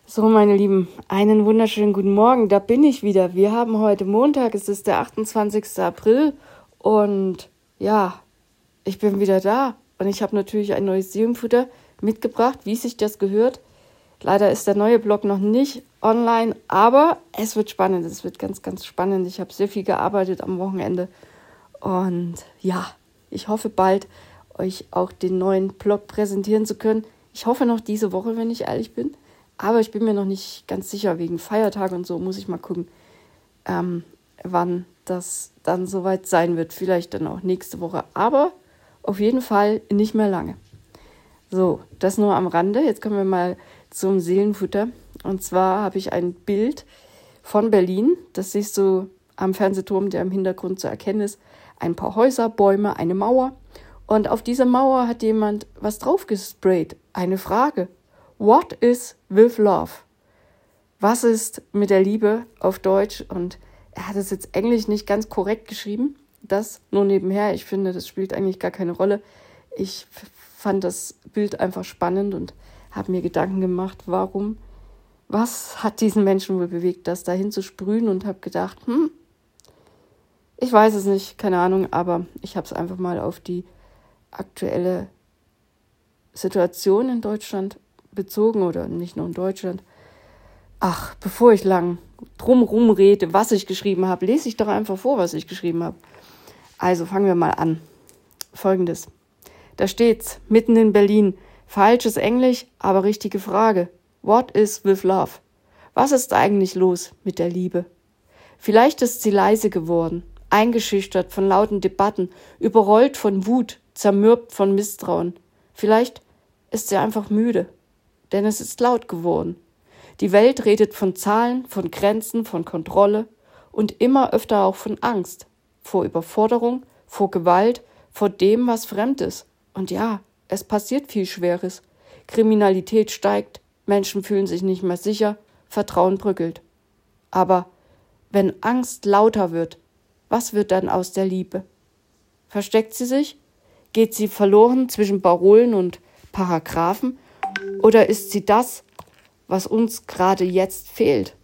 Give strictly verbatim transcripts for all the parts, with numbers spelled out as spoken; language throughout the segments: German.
So, meine Lieben, einen wunderschönen guten Morgen, da bin ich wieder. Wir haben heute Montag, es ist der achtundzwanzigster April und ja, ich bin wieder da. Und ich habe natürlich ein neues Seelenfutter mitgebracht, wie sich das gehört. Leider ist der neue Blog noch nicht online, aber es wird spannend, es wird ganz, ganz spannend. Ich habe sehr viel gearbeitet am Wochenende und ja, ich hoffe bald, euch auch den neuen Blog präsentieren zu können. Ich hoffe noch diese Woche, wenn ich ehrlich bin. Aber ich bin mir noch nicht ganz sicher, wegen Feiertag und so muss ich mal gucken, ähm, wann das dann soweit sein wird. Vielleicht dann auch nächste Woche, aber auf jeden Fall nicht mehr lange. So, das nur am Rande. Jetzt kommen wir mal zum Seelenfutter. Und zwar habe ich ein Bild von Berlin. Das siehst du am Fernsehturm, der im Hintergrund zu erkennen ist. Ein paar Häuser, Bäume, eine Mauer. Und auf dieser Mauer hat jemand was draufgesprayt. Eine Frage. What is with love? Was ist mit der Liebe auf Deutsch? Und er hat es jetzt Englisch nicht ganz korrekt geschrieben. Das nur nebenher. Ich finde, das spielt eigentlich gar keine Rolle. Ich f- fand das Bild einfach spannend und habe mir Gedanken gemacht, warum, was hat diesen Menschen wohl bewegt, das dahin zu sprühen, und habe gedacht, hm, ich weiß es nicht, keine Ahnung, aber ich habe es einfach mal auf die aktuelle Situation in Deutschland bezogen oder nicht nur in Deutschland. Ach, bevor ich lang drumherum rede, was ich geschrieben habe, lese ich doch einfach vor, was ich geschrieben habe. Also fangen wir mal an. Folgendes. Da steht's, mitten in Berlin. Falsches Englisch, aber richtige Frage. What is with love? Was ist eigentlich los mit der Liebe? Vielleicht ist sie leise geworden, eingeschüchtert von lauten Debatten, überrollt von Wut, zermürbt von Misstrauen. Vielleicht ist sie einfach müde. Denn es ist laut geworden. Die Welt redet von Zahlen, von Grenzen, von Kontrolle und immer öfter auch von Angst, vor Überforderung, vor Gewalt, vor dem, was fremd ist. Und ja, es passiert viel Schweres. Kriminalität steigt, Menschen fühlen sich nicht mehr sicher, Vertrauen bröckelt. Aber wenn Angst lauter wird, was wird dann aus der Liebe? Versteckt sie sich? Geht sie verloren zwischen Parolen und Paragraphen? Oder ist sie das, was uns gerade jetzt fehlt?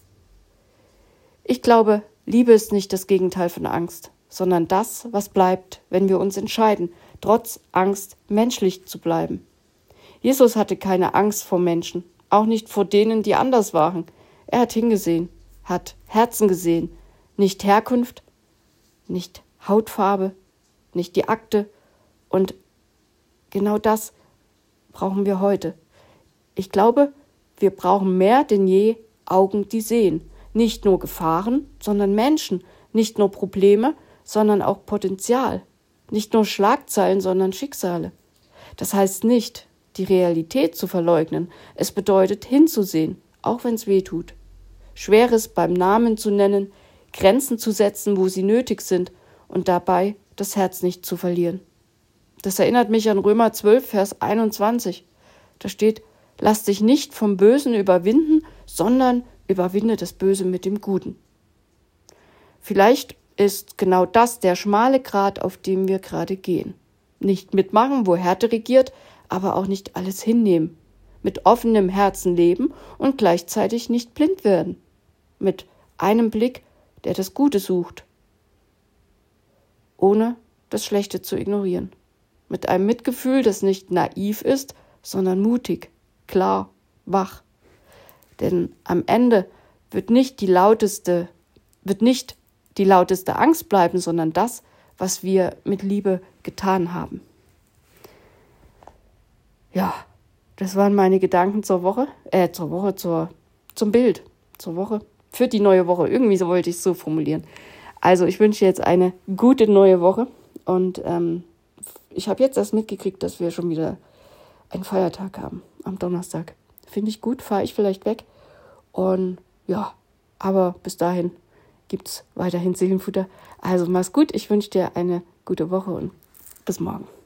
Ich glaube, Liebe ist nicht das Gegenteil von Angst, sondern das, was bleibt, wenn wir uns entscheiden, trotz Angst menschlich zu bleiben. Jesus hatte keine Angst vor Menschen, auch nicht vor denen, die anders waren. Er hat hingesehen, hat Herzen gesehen, nicht Herkunft, nicht Hautfarbe, nicht die Akte. Und genau das brauchen wir heute. Ich glaube, wir brauchen mehr denn je Augen, die sehen. Nicht nur Gefahren, sondern Menschen. Nicht nur Probleme, sondern auch Potenzial. Nicht nur Schlagzeilen, sondern Schicksale. Das heißt nicht, die Realität zu verleugnen. Es bedeutet hinzusehen, auch wenn es weh tut. Schweres beim Namen zu nennen, Grenzen zu setzen, wo sie nötig sind und dabei das Herz nicht zu verlieren. Das erinnert mich an Römer zwölf, Vers einundzwanzig. Da steht, lass dich nicht vom Bösen überwinden, sondern überwinde das Böse mit dem Guten. Vielleicht ist genau das der schmale Grat, auf dem wir gerade gehen. Nicht mitmachen, wo Härte regiert, aber auch nicht alles hinnehmen. Mit offenem Herzen leben und gleichzeitig nicht blind werden. Mit einem Blick, der das Gute sucht, ohne das Schlechte zu ignorieren. Mit einem Mitgefühl, das nicht naiv ist, sondern mutig, klar, wach. Denn am Ende wird nicht die lauteste, wird nicht die lauteste Angst bleiben, sondern das, was wir mit Liebe getan haben. Ja, das waren meine Gedanken zur Woche, äh, zur Woche, zur, zum Bild, zur Woche, für die neue Woche. Irgendwie so wollte ich es so formulieren. Also ich wünsche jetzt eine gute neue Woche und ähm, ich habe jetzt erst mitgekriegt, dass wir schon wieder einen Feiertag haben am Donnerstag. Finde ich gut, fahre ich vielleicht weg. Und ja, aber bis dahin gibt es weiterhin Seelenfutter. Also mach's gut, ich wünsche dir eine gute Woche und bis morgen.